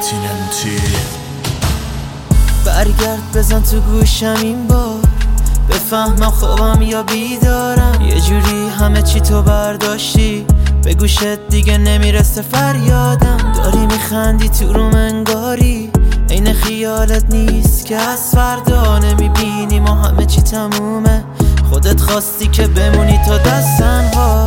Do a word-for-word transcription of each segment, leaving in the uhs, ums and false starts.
کنتیننتی. برگرد بزن تو گوشم این بار، بفهمم خوابم یا بیدارم. یه جوری همه چی تو برداشتی، به گوشت دیگه نمیرسه فریادم. داری میخندی تو روم انگاری، این خیالت نیست که از فردا نمیبینی ما همه چی تمومه. خودت خواستی که بمونی تا دست تنها،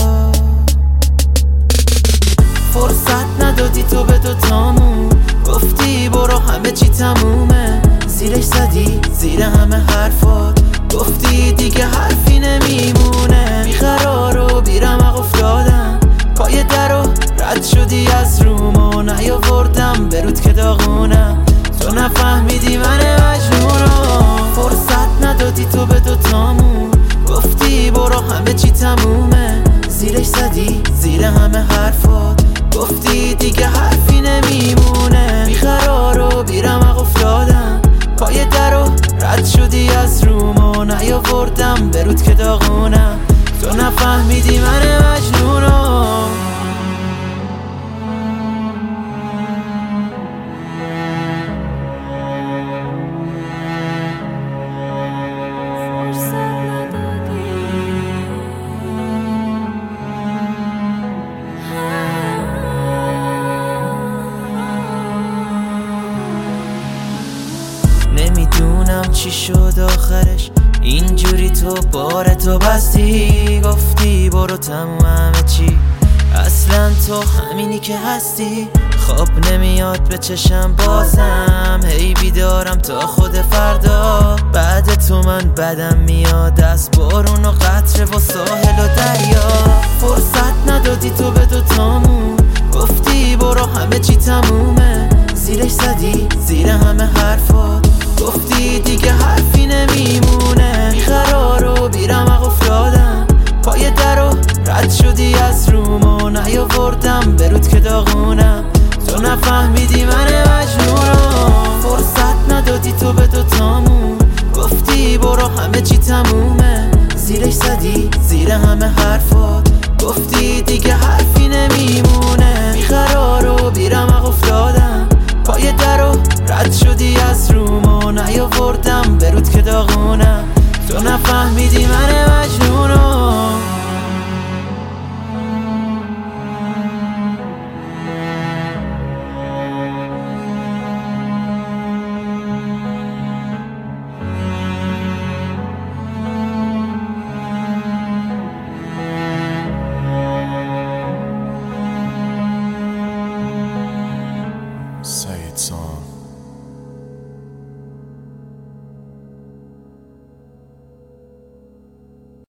فرصت ندادی تو به دوتامون. گفتی برو همه چی تمومه، زیرش زدی زیر همه حرفات. گفتی دیگه حرفی نمیمونه، بیقرار و بیرمق افتادم پای در و رد شدی از روم و نیاوردم به رود که داغونم. تو نفهمیدی من مجنونم، فرصت ندادی تو به دوتامون. گفتی برو همه چی تمومه، زیرش زدی زیر همه حرفات. گفتی دیگه حرفی نمیمونه، بیقرار و بیرمق افتادم پای در و رد شدی از روم و نیاوردم به رود که داغونم. تو نفهمیدی من مجنونم. نمیدونم چی شد آخرش، اینجوری تو بار تو بستی. گفتی برو تموم همه چی، اصلا تو همینی که هستی. خواب نمیاد به چشم بازم، هی بیدارم تا خود فردا. بعد تو من بدم میاد از بارون و قطره و ساحل و دریا. فرصت ندادی تو به دوتامون. گفتی برو همه چی تمومه، زیرش زدی زیر همه حرفات. گفتی دیگه حرفی نمیمونه، بیقرار و بیرمق افتادم پای در و رد شدی از روم و نیاوردم به رود که داغونم. تو نفهمیدی من مجنونم، فرصت ندادی تو به دوتامون. گفتی برو همه چی تمومه، زیرش زدی زیر همه حرفات. گفتی دیگه حرفی نمیمونه، بیقرار و بیرمق افتادم پای در و رد شدی از روم و نیاوردم به رود که داغونم. تو نفهمیدی من مجنونم.